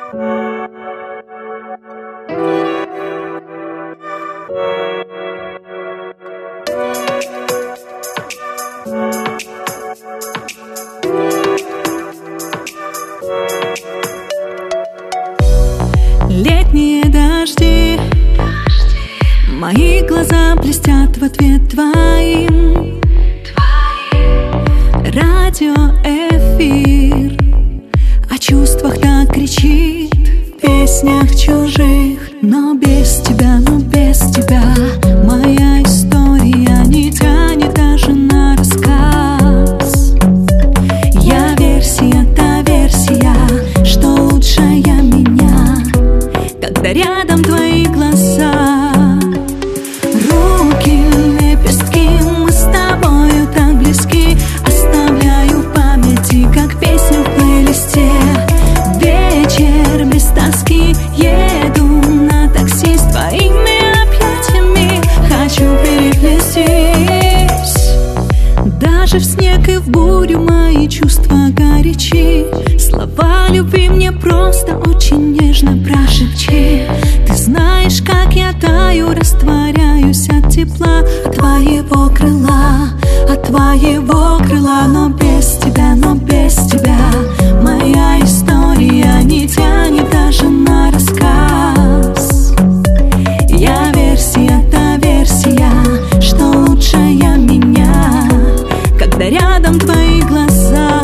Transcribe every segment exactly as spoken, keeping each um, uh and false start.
Летние дожди, мои глаза блестят в ответ твоим. Радиоэфир о чувствах так кричит в песнях чужих. Но без тебя, но без тебя моя история не тянет даже на рассказ. Я версия, та версия, что лучшая меня, когда рядом твои глаза. Руки, лепестки, мы с тобою так близки. Оставляю в памяти, как песню в плейлисте. Вечер без тоски, еду на такси с твоими объятиями. Хочу переплестись. Даже в снег и в бурю мои чувства горячи. Слова любви мне просто очень нежно прошепчи. Ты знаешь, как я таю, растворяюсь от тепла, от твоего крыла, от твоего крыла. Но без тебя, но без тебя моя история не тянет даже на рассказ. Я версия, та версия, что лучшая меня, когда рядом твои глаза.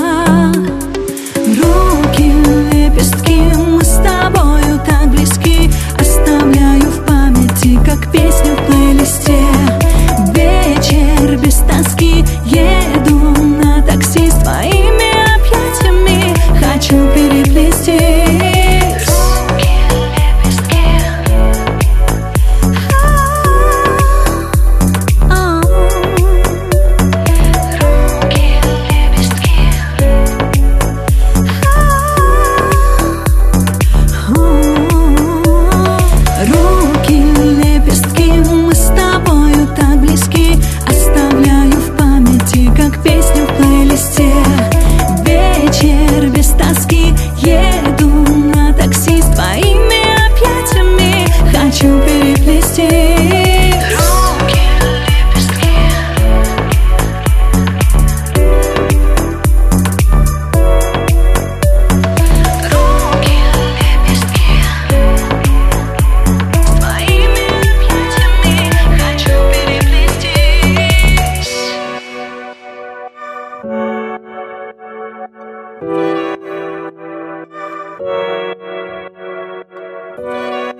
Руки, лепестки, мы с тобою так близки. Оставляю в памяти, как песню в плейлисте. Вечер без тоски, еду на такси с твоими объятиями. Хочу переплестись. Руки, лепестки. Руки, лепестки. Руки, лепестки, мы с тобою так близки. Оставляю в памяти, как песню в плейлисте. Вечер без тоски, еду на такси с твоими объятиями. Хочу переплестись. Руки, лепестки. Руки, лепестки. С твоими объятиями хочу переплестись. Thank you.